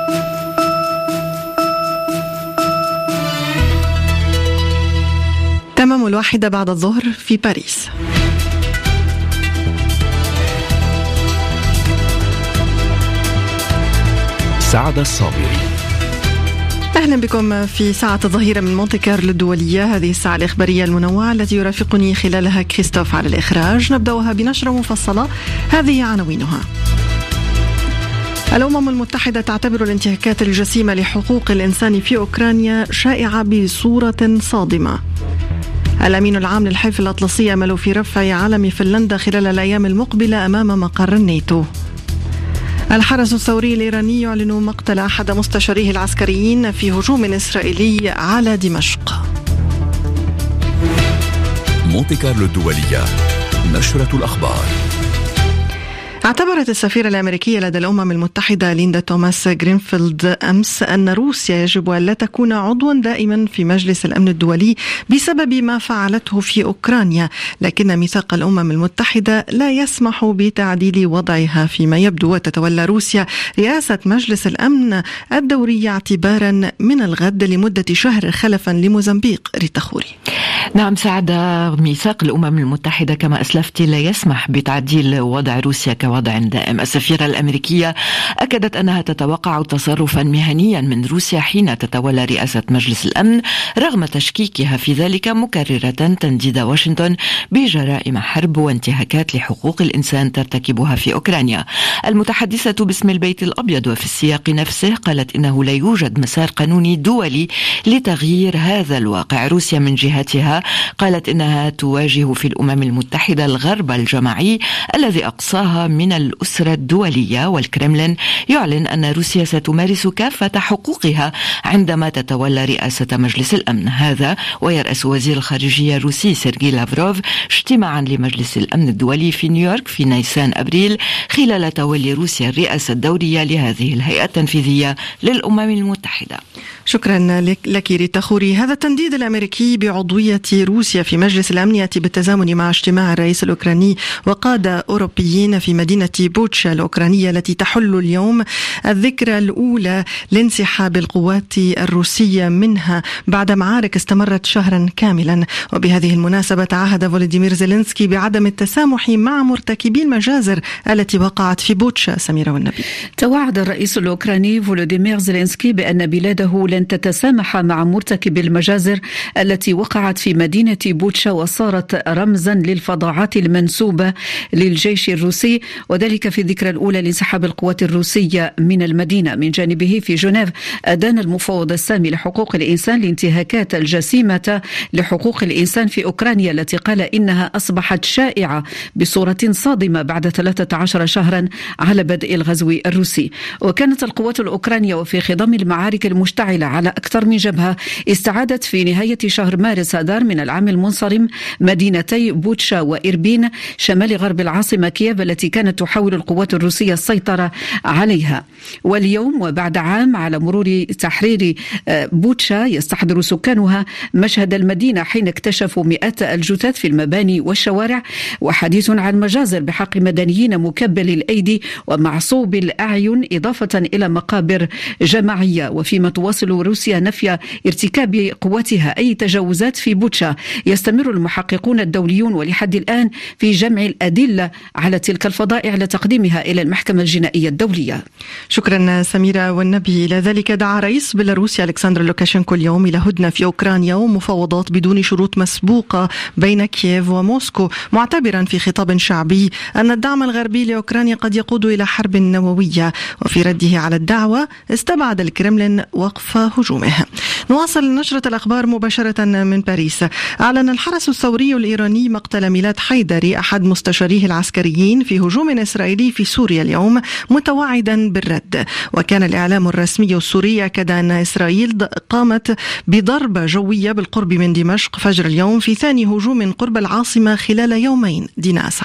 تمام 1 بعد الظهر في باريس. سعد الصابري. أهلا بكم في ساعة الظهيرة من مونتي كارلو الدولية، هذه الساعة الإخبارية المنوعة التي يرافقني خلالها كريستوف على الإخراج. نبدأها بنشرة مفصلة، هذه عناوينها. الأمم المتحدة تعتبر الانتهاكات الجسيمة لحقوق الإنسان في أوكرانيا شائعة بصورة صادمة. الأمين العام للحلف الأطلسي يأمل في رفع علم فنلندا خلال الأيام المقبلة أمام مقر الناتو. الحرس الثوري الإيراني يعلن مقتل أحد مستشاريه العسكريين في هجوم إسرائيلي على دمشق. مونتي كارلو الدولية، نشرة الأخبار. اعتبرت السفيرة الأمريكية لدى الأمم المتحدة ليندا توماس جرينفيلد أمس أن روسيا يجب أن لا تكون عضوا دائما في مجلس الأمن الدولي بسبب ما فعلته في أوكرانيا، لكن ميثاق الأمم المتحدة لا يسمح بتعديل وضعها فيما يبدو، وتتولى روسيا رئاسة مجلس الأمن الدوري اعتبارا من الغد لمدة شهر خلفا لموزمبيق. ريتا خوري. نعم سعد، ميثاق الأمم المتحدة كما أسلفت لا يسمح بتعديل وضع روسيا كوضع دائم. السفيرة الأمريكية أكدت أنها تتوقع تصرفا مهنيا من روسيا حين تتولى رئاسة مجلس الأمن، رغم تشكيكها في ذلك، مكررة تنديد واشنطن بجرائم حرب وانتهاكات لحقوق الإنسان ترتكبها في أوكرانيا. المتحدثة باسم البيت الأبيض وفي السياق نفسه قالت إنه لا يوجد مسار قانوني دولي لتغيير هذا الواقع. روسيا من جهتها قالت إنها تواجه في الأمم المتحدة الغرب الجماعي الذي أقصاها من الأسرة الدولية، والكرملين يعلن أن روسيا ستمارس كافة حقوقها عندما تتولى رئاسة مجلس الأمن. هذا ويرأس وزير الخارجية الروسي سيرجي لافروف اجتماعا لمجلس الأمن الدولي في نيويورك في نيسان أبريل خلال تولي روسيا الرئاسة الدورية لهذه الهيئة التنفيذية للأمم المتحدة. شكرا لك ريتا خوري. هذا التنديد الأمريكي بعضوية روسيا في مجلس الأمن يأتي بالتزامن مع اجتماع الرئيس الأوكراني وقادة أوروبيين في مدينة بوتشا الأوكرانية التي تحل اليوم الذكرى الأولى لانسحاب القوات الروسية منها بعد معارك استمرت شهرا كاملا. وبهذه المناسبة تعهد فولوديمير زيلينسكي بعدم التسامح مع مرتكبي المجازر التي وقعت في بوتشا. سميرة والنبي. توعد الرئيس الأوكراني فولوديمير زيلينسكي بأن بلاده لن تتسامح مع مرتكبي المجازر التي وقعت في مدينة بوتشا وصارت رمزا للفظاعات المنسوبة للجيش الروسي، وذلك في الذكرى الأولى لانسحاب القوات الروسية من المدينة. من جانبه في جنيف أدان المفوض السامي لحقوق الإنسان الانتهاكات الجسيمة لحقوق الإنسان في أوكرانيا التي قال إنها أصبحت شائعة بصورة صادمة بعد 13 شهرا على بدء الغزو الروسي. وكانت القوات الأوكرانية وفي خضم المعارك المشتعلة على أكثر من جبهة استعادت في نهاية شهر مارس آذار من العام المنصرم مدينتي بوتشا وإربين شمال غرب العاصمة كييف التي كانت تحاول القوات الروسية السيطرة عليها. واليوم وبعد عام على مرور تحرير بوتشا يستحضر سكانها مشهد المدينة حين اكتشفوا مئات الجثث في المباني والشوارع، وحديث عن مجازر بحق مدنيين مكبل الأيدي ومعصوب الأعين إضافة إلى مقابر جماعية. وفيما تواصل روسيا نفي ارتكاب قواتها أي تجاوزات في بوتشا، يستمر المحققون الدوليون ولحد الآن في جمع الأدلة على تلك الفظائع لتقديمها إلى المحكمة الجنائية الدولية. شكرا سميرة والنبي. إلى ذلك دعا رئيس بيلاروسيا ألكسندر لوكاشينكو اليوم إلى هدنة في أوكرانيا ومفاوضات بدون شروط مسبوقة بين كييف وموسكو، معتبرا في خطاب شعبي أن الدعم الغربي لأوكرانيا قد يقود إلى حرب نووية. وفي رده على الدعوة استبعد الكرملين وقف هجومه. نواصل نشرة الأخبار مباشرة من باريس. أعلن الحرس الثوري الإيراني مقتل ميلاد حيدري أحد مستشاريه العسكريين في هجوم إسرائيلي في سوريا اليوم، متوعدا بالرد. وكان الإعلام الرسمي السوري أكد أن إسرائيل قامت بضربة جوية بالقرب من دمشق فجر اليوم في ثاني هجوم قرب العاصمة خلال يومين. دينا أسعد.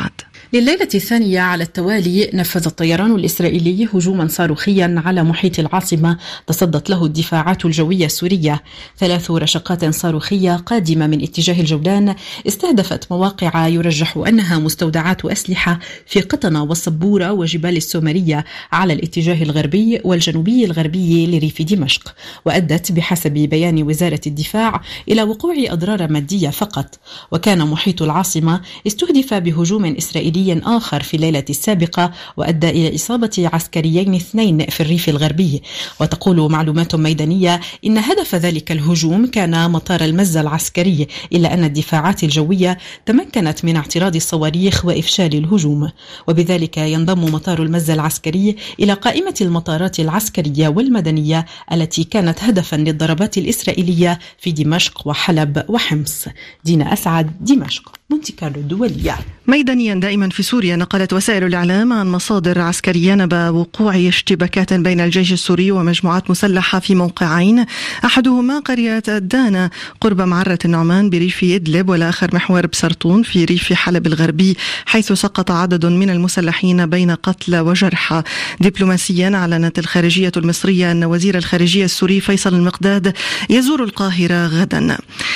لليلة الثانية على التوالي نفذ الطيران الإسرائيلي هجوما صاروخيا على محيط العاصمة تصدت له الدفاعات الجوية السورية. 3 رشقات صاروخية قادمة من اتجاه الجولان استهدفت مواقع يرجح أنها مستودعات أسلحة في قطنة والصبورة وجبال السومرية على الاتجاه الغربي والجنوبي الغربي لريف دمشق، وأدت بحسب بيان وزارة الدفاع إلى وقوع أضرار مادية فقط. وكان محيط العاصمة استهدف بهجوم إسرائيلي آخر في الليلة السابقة وأدى إلى إصابة عسكريين 2 في الريف الغربي. وتقول معلومات ميدانية إن هدف ذلك الهجوم كان مطار المزة العسكري، إلا أن الدفاعات الجوية تمكنت من اعتراض الصواريخ وإفشال الهجوم، وبذلك ينضم مطار المزة العسكري إلى قائمة المطارات العسكرية والمدنية التي كانت هدفا للضربات الإسرائيلية في دمشق وحلب وحمص. دينا أسعد، دمشق، مونتي كارلو الدولية. ميدانيا دائما في سوريا، نقلت وسائل الإعلام عن مصادر عسكرية نبأ وقوع اشتباكات بين الجيش السوري ومجموعات مسلحة في موقعين، أحدهما قرية الدانا قرب معرة النعمان بريف إدلب، والآخر محور بسرطون في ريف حلب الغربي، حيث سقط عدد من المسلحين بين قتلى وجرحى. دبلوماسيا أعلنت الخارجية المصرية أن وزير الخارجية السوري فيصل المقداد يزور القاهرة غدا.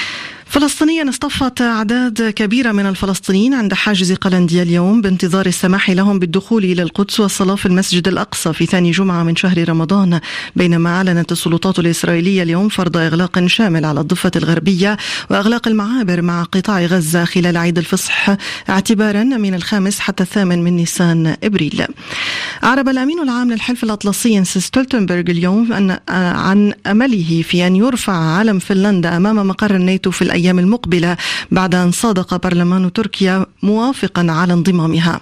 فلسطينيا اصطفت أعداد كبيرة من الفلسطينيين عند حاجز قلنديا اليوم بانتظار السماح لهم بالدخول إلى القدس والصلاة في المسجد الأقصى في ثاني جمعة من شهر رمضان، بينما أعلنت السلطات الإسرائيلية اليوم فرض إغلاق شامل على الضفة الغربية وإغلاق المعابر مع قطاع غزة خلال عيد الفصح اعتبارا من 5 حتى 8 من نيسان إبريل. أعرب الأمين العام للحلف الأطلسي ينس ستولتنبرغ اليوم عن أمله في أن يرفع علم فنلندا أمام مقر الناتو في الأيام المقبلة بعد أن صادق برلمان تركيا موافقا على انضمامها.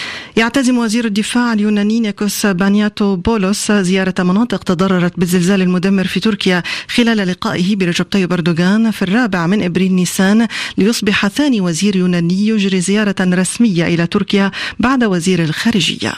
يعتزم وزير الدفاع اليوناني نيكوس بانياتو بولوس زيارة مناطق تضررت بالزلزال المدمر في تركيا خلال لقائه برجب طيب أردوغان في 4 من إبريل نيسان، ليصبح ثاني وزير يوناني يجري زيارة رسمية إلى تركيا بعد وزير الخارجية.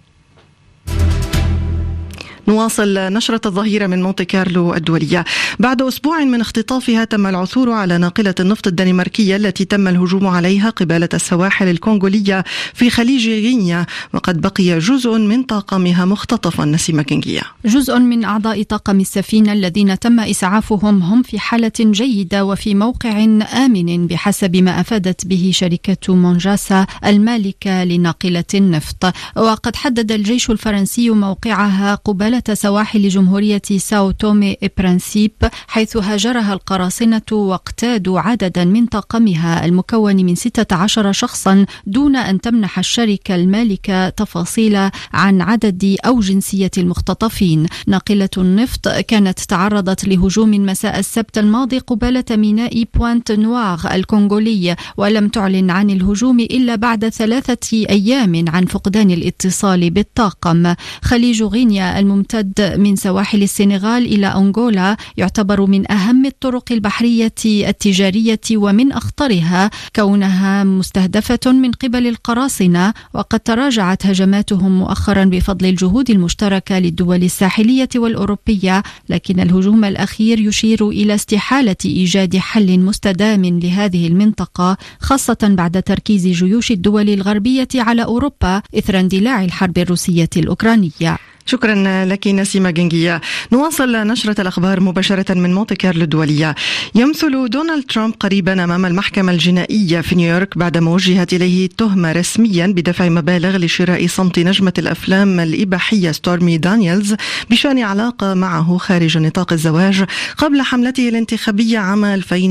نواصل نشرة الظهيرة من مونتي كارلو الدولية. بعد أسبوع من اختطافها تم العثور على ناقلة النفط الدنماركية التي تم الهجوم عليها قبالة السواحل الكونغولية في خليج غينيا، وقد بقي جزء من طاقمها مختطفا. نسيمة كنجية. جزء من أعضاء طاقم السفينة الذين تم إسعافهم هم في حالة جيدة وفي موقع آمن بحسب ما أفادت به شركة مونجاسا المالكة لناقلة النفط. وقد حدد الجيش الفرنسي موقعها قبالة سواحل جمهورية ساو تومي برانسيب، حيث هاجرها القراصنة واقتادوا عددا من طاقمها المكون من 16 شخصا دون أن تمنح الشركة المالكة تفاصيل عن عدد أو جنسية المختطفين. ناقلة النفط كانت تعرضت لهجوم مساء السبت الماضي قبالة ميناء بوينت نوار الكونغولي، ولم تعلن عن الهجوم إلا بعد 3 أيام عن فقدان الاتصال بالطاقم. خليج غينيا الممتد من سواحل السنغال إلى أنغولا يعتبر من أهم الطرق البحرية التجارية ومن أخطرها، كونها مستهدفة من قبل القراصنة، وقد تراجعت هجماتهم مؤخرا بفضل الجهود المشتركة للدول الساحلية والأوروبية، لكن الهجوم الأخير يشير إلى استحالة إيجاد حل مستدام لهذه المنطقة، خاصة بعد تركيز جيوش الدول الغربية على أوروبا إثر اندلاع الحرب الروسية الأوكرانية. شكرا لك نسيمة جنجية. نواصل نشرة الأخبار مباشرة من مونتي كارلو الدولية. يمثل دونالد ترامب قريبا أمام المحكمة الجنائية في نيويورك بعدما وجهت إليه تهمة رسميا بدفع مبالغ لشراء صمت نجمة الأفلام الإباحية ستورمي دانييلز بشأن علاقة معه خارج نطاق الزواج قبل حملته الانتخابية عام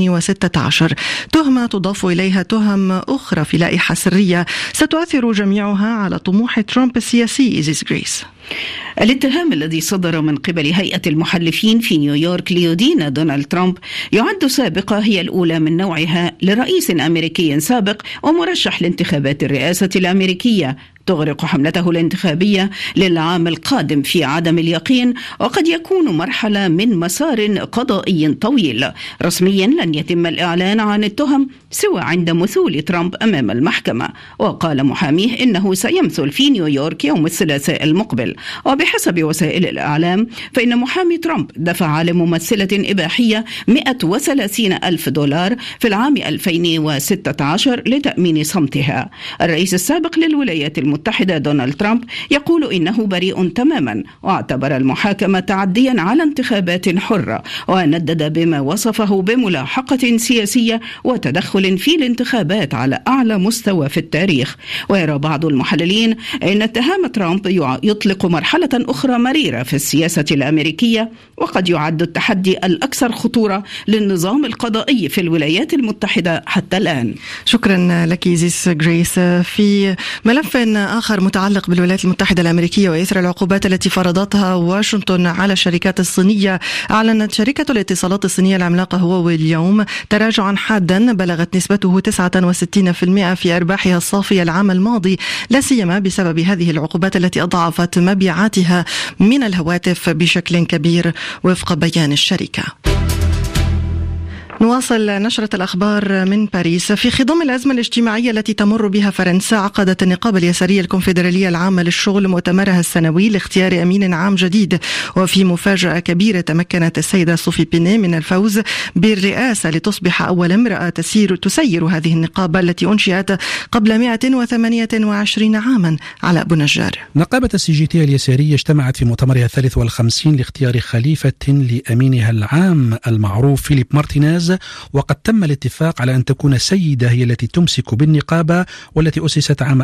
2016. تهمة تضاف إليها تهم أخرى في لائحة سرية ستؤثر جميعها على طموح ترامب السياسي. إيزيس جريس. الاتهام الذي صدر من قبل هيئة المحلفين في نيويورك ليدين دونالد ترامب يعد سابقة هي الأولى من نوعها لرئيس أمريكي سابق ومرشح لانتخابات الرئاسة الأمريكية. تغرق حملته الانتخابية للعام القادم في عدم اليقين، وقد يكون مرحلة من مسار قضائي طويل. رسميا لن يتم الإعلان عن التهم سوى عند مثول ترامب أمام المحكمة، وقال محاميه إنه سيمثل في نيويورك يوم الثلاثاء المقبل. وبحسب وسائل الإعلام فإن محامي ترامب دفع لممثلة إباحية $130,000 في العام 2016 لتأمين صمتها. الرئيس السابق للولايات المتحدة دونالد ترامب يقول إنه بريء تماما، واعتبر المحاكمة تعديا على انتخابات حرة، وندد بما وصفه بملاحقة سياسية وتدخل في الانتخابات على أعلى مستوى في التاريخ. ويرى بعض المحللين أن اتهام ترامب يطلق مرحلة أخرى مريرة في السياسة الأمريكية، وقد يعد التحدي الأكثر خطورة للنظام القضائي في الولايات المتحدة حتى الآن. شكرا لك زيس جريس. في ملف آخر متعلق بالولايات المتحدة الأمريكية وإثر العقوبات التي فرضتها واشنطن على الشركات الصينية، أعلنت شركة الاتصالات الصينية العملاقة هواوي اليوم تراجعا حادا بلغت نسبته 69% في أرباحها الصافية العام الماضي، لا سيما بسبب هذه العقوبات التي أضعفت مبيعاتها من الهواتف بشكل كبير وفق بيان الشركة. نواصل نشرة الأخبار من باريس. في خضم الأزمة الاجتماعية التي تمر بها فرنسا، عقدت النقابة اليسارية الكونفدرالية العامة للشغل مؤتمرها السنوي لاختيار أمين عام جديد، وفي مفاجأة كبيرة تمكنت السيدة صوفي بيني من الفوز بالرئاسة لتصبح أول امرأة تسير هذه النقابة التي أنشئت قبل 128 عاما. على أبو نجار. نقابة CGT اليسارية اجتمعت في مؤتمرها 53 لاختيار خليفة لأمينها العام المعروف فيليب مارتينيز، وقد تم الاتفاق على أن تكون سيدة هي التي تمسك بالنقابة والتي أسست عام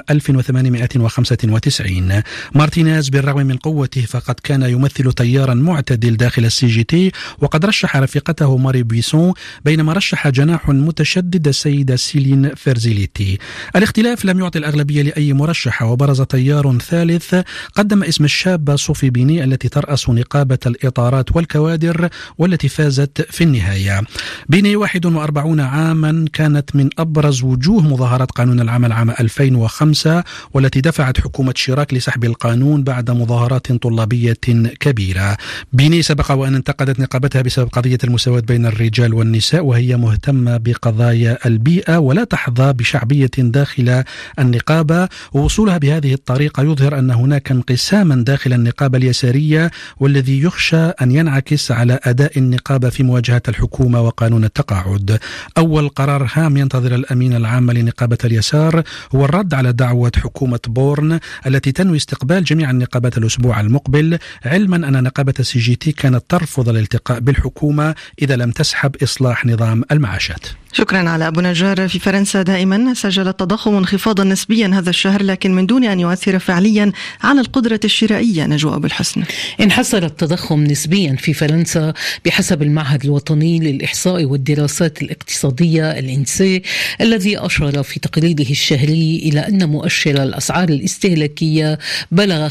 1895. مارتينيز بالرغم من قوته فقد كان يمثل تيارا معتدل داخل CGT، وقد رشح رفيقته ماري بيسون، بينما رشح جناح متشدد السيدة سيلين فيرزيليتي. الاختلاف لم يعطي الأغلبية لأي مرشحة، وبرز تيار ثالث قدم اسم الشابة صوفي بيني التي ترأس نقابة الإطارات والكوادر والتي فازت في النهاية. بيني 41 عاما، كانت من أبرز وجوه مظاهرات قانون العمل عام 2005 والتي دفعت حكومة شيراك لسحب القانون بعد مظاهرات طلابية كبيرة. بيني سبق وأن انتقدت نقابتها بسبب قضية المساواة بين الرجال والنساء، وهي مهتمة بقضايا البيئة ولا تحظى بشعبية داخل النقابة، ووصولها بهذه الطريقة يظهر أن هناك انقساما داخل النقابة اليسارية، والذي يخشى أن ينعكس على أداء النقابة في مواجهة الحكومة وقانون التقاعد. أول قرار هام ينتظر الأمين العام لنقابة اليسار هو الرد على دعوة حكومة بورن التي تنوي استقبال جميع النقابات الأسبوع المقبل، علما أن نقابة CGT كانت ترفض الالتقاء بالحكومة إذا لم تسحب إصلاح نظام المعاشات. شكرا على أبو نجار. في فرنسا دائما سجل التضخم انخفاضا نسبيا هذا الشهر، لكن من دون أن يؤثر فعليا على القدرة الشرائية. نجوى أبو الحسن. انحسر التضخم نسبيا في فرنسا بحسب المعهد الوطني للإحصاء والدراسات الاقتصادية الإنسي، الذي أشار في تقريره الشهري إلى أن مؤشر الأسعار الاستهلاكية بلغ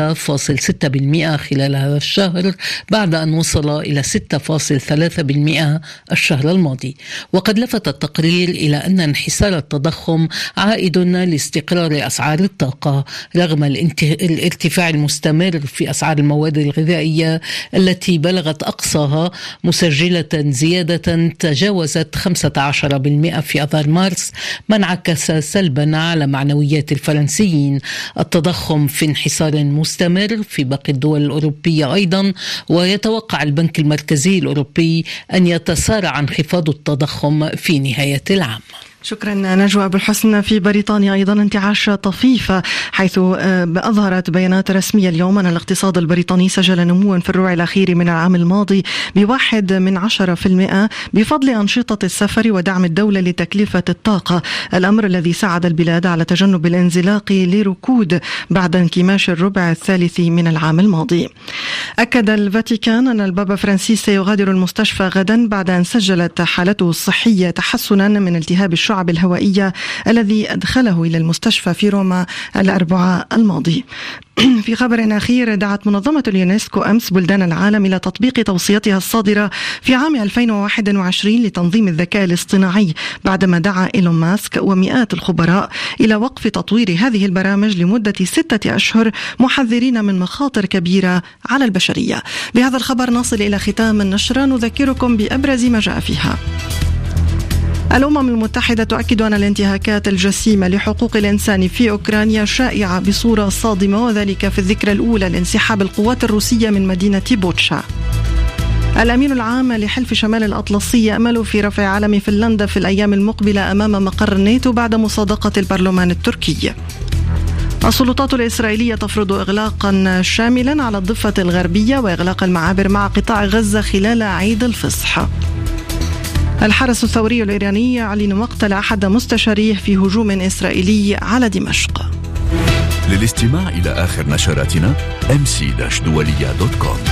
5.6% خلال هذا الشهر، بعد أن وصل إلى 6.3% الشهر الماضي. وقد لفت التقرير إلى أن انحسار التضخم عائد لاستقرار أسعار الطاقة رغم الارتفاع المستمر في أسعار المواد الغذائية التي بلغت أقصاها، مسجلة زيادة تجاوزت 15% في أذار مارس، ما انعكس سلبا على معنويات الفرنسيين. التضخم في انحسار مستمر في باقي الدول الأوروبية أيضا، ويتوقع البنك المركزي الأوروبي أن يتسارع انخفاض التضخم في نهاية العام. شكرا نجوى أبو الحسن. في بريطانيا أيضا انتعاش طفيفة، حيث أظهرت بيانات رسمية اليوم أن الاقتصاد البريطاني سجل نموا في الربع الأخير من العام الماضي ب1% بفضل أنشطة السفر ودعم الدولة لتكلفة الطاقة، الأمر الذي ساعد البلاد على تجنب الانزلاق لركود بعد انكماش الربع الثالث من العام الماضي. أكد الفاتيكان أن البابا فرانسيس سيغادر المستشفى غدا بعد أن سجلت حالته الصحية تحسنا من التهاب الشعب الشعب الهوائية الذي أدخله إلى المستشفى في روما الأربعاء الماضي. في خبر أخير، دعت منظمة اليونسكو أمس بلدان العالم إلى تطبيق توصيتها الصادرة في عام 2021 لتنظيم الذكاء الاصطناعي، بعدما دعا إيلون ماسك ومئات الخبراء إلى وقف تطوير هذه البرامج لمدة 6 أشهر، محذرين من مخاطر كبيرة على البشرية. بهذا الخبر نصل إلى ختام النشرة، نذكركم بأبرز ما جاء فيها. الأمم المتحدة تؤكد أن الانتهاكات الجسيمة لحقوق الإنسان في أوكرانيا شائعة بصورة صادمة، وذلك في الذكرى الأولى لانسحاب القوات الروسية من مدينة بوتشا. الأمين العام لحلف شمال الأطلسي يأمل في رفع علم فنلندا في الأيام المقبلة أمام مقر الناتو بعد مصادقة البرلمان التركي. السلطات الإسرائيلية تفرض إغلاقا شاملا على الضفة الغربية وإغلاق المعابر مع قطاع غزة خلال عيد الفصح. الحرس الثوري الإيراني يعلن مقتل أحد مستشاريه في هجوم إسرائيلي على دمشق. للاستماع إلى آخر نشراتنا mc-dualia.com.